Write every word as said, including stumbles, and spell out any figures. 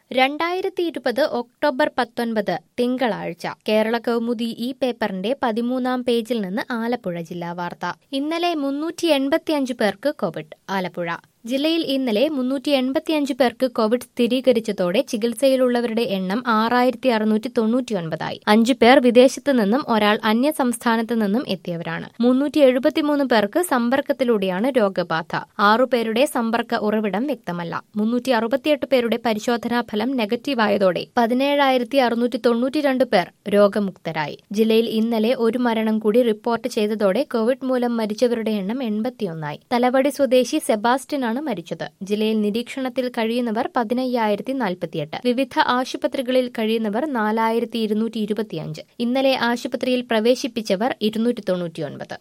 രണ്ടായിരത്തി ഇരുപത് ഒക്ടോബർ പത്തൊൻപത് തിങ്കളാഴ്ച കേരള കൗമുദി ഈ പേപ്പറിന്റെ പതിമൂന്നാം പേജിൽ നിന്ന് ആലപ്പുഴ ജില്ലാ വാർത്ത. ഇന്നലെ മുന്നൂറ്റി എൺപത്തിയഞ്ച് പേർക്ക് കോവിഡ്. ആലപ്പുഴ ജില്ലയിൽ ഇന്നലെ മുന്നൂറ്റി എൺപത്തിയഞ്ച് പേർക്ക് കോവിഡ് സ്ഥിരീകരിച്ചതോടെ ചികിത്സയിലുള്ളവരുടെ എണ്ണം ആറായിരത്തി അറുന്നൂറ്റി തൊണ്ണൂറ്റിയൊൻപതായി. അഞ്ചു പേർ വിദേശത്തു നിന്നും ഒരാൾ അന്യ സംസ്ഥാനത്തു നിന്നും എത്തിയവരാണ്. മുന്നൂറ്റി എഴുപത്തിമൂന്ന് പേർക്ക് സമ്പർക്കത്തിലൂടെയാണ് രോഗബാധ. ആറുപേരുടെ സമ്പർക്ക ഉറവിടം വ്യക്തമല്ല. മുന്നൂറ്റി അറുപത്തിയെട്ട് പേരുടെ പരിശോധനാ ഫലം നെഗറ്റീവായതോടെ പതിനേഴായിരത്തി അറുന്നൂറ്റി തൊണ്ണൂറ്റിരണ്ട് പേർ രോഗമുക്തരായി. ജില്ലയിൽ ഇന്നലെ ഒരു മരണം കൂടി റിപ്പോർട്ട് ചെയ്തതോടെ കോവിഡ് മൂലം മരിച്ചവരുടെ എണ്ണം എൺപത്തിയൊന്നായി. തലവടി സ്വദേശി സെബാസ്റ്റ്യൻ ആണ് മരിച്ചത്. ജില്ലയിൽ നിരീക്ഷണത്തിൽ കഴിയുന്നവർ പതിനയ്യായിരത്തി നാൽപ്പത്തിയെട്ട്. വിവിധ ആശുപത്രികളിൽ കഴിയുന്നവർ നാലായിരത്തി ഇരുന്നൂറ്റി ഇരുപത്തിയഞ്ച്. ഇന്നലെ ആശുപത്രിയിൽ പ്രവേശിപ്പിച്ചവർ ഇരുന്നൂറ്റി തൊണ്ണൂറ്റിയൊൻപത്.